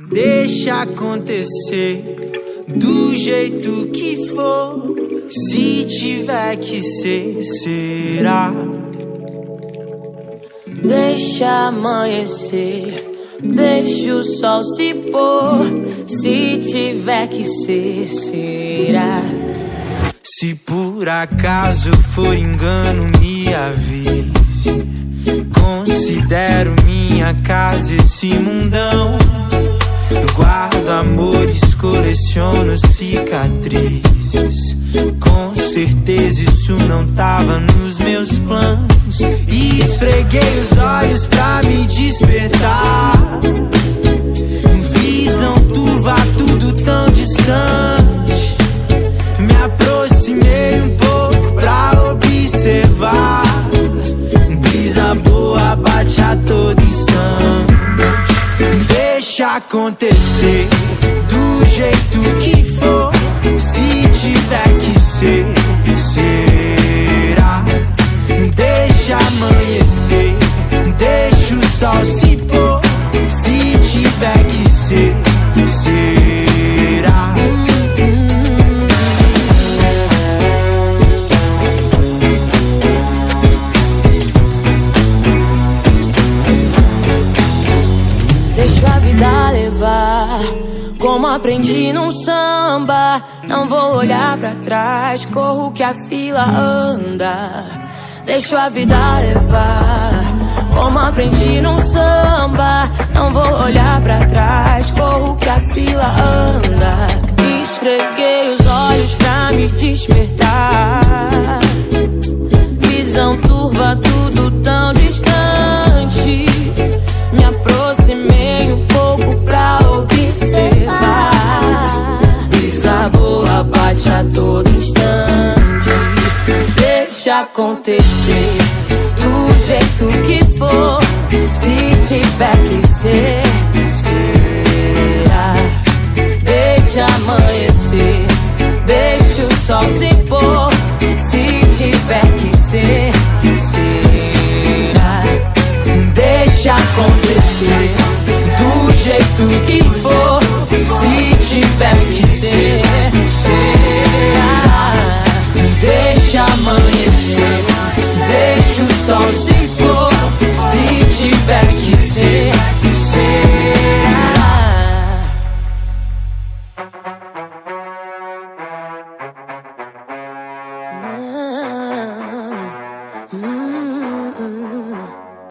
Deixa acontecer do jeito que for. Se tiver que ser, será. Deixa amanhecer, deixa o sol se pôr. Se tiver que ser, será. Se por acaso for engano, me avise. Considero minha casa esse mundão. Guardo amores, coleciono cicatrizes. Com certeza isso não tava nos meus planos. E esfreguei os olhos pra me despertar. Visão turva, tudo tão distante. Me aproximei um pouco pra observar. Brisa boa bate a todo instante. Deixa acontecer do jeito que for. Se tiver que ser, será. Deixa amanhecer, deixa o sol se pôr. Se tiver que ser, será. Deixa a vida levar, como aprendi num samba. Não vou olhar pra trás, corro que a fila anda. Deixa a vida levar, como aprendi num samba. Não vou olhar pra trás, corro que a fila anda. Esfreguei os olhos pra me despertar. Visão turva, tudo tão distante. Me aproximei um pouco pra observar. Brisa boa bate a todo instante. Deixa acontecer do jeito que for. Se tiver que ser, será. Deixa amanhecer, deixa o sol se pôr. Se tiver que ser, será. Deixa acontecer do jeito que for. Se tiver que ser, será. Deixa amanhecer, deixa o sol se pôr. Se tiver que ser, será. Mm-hmm.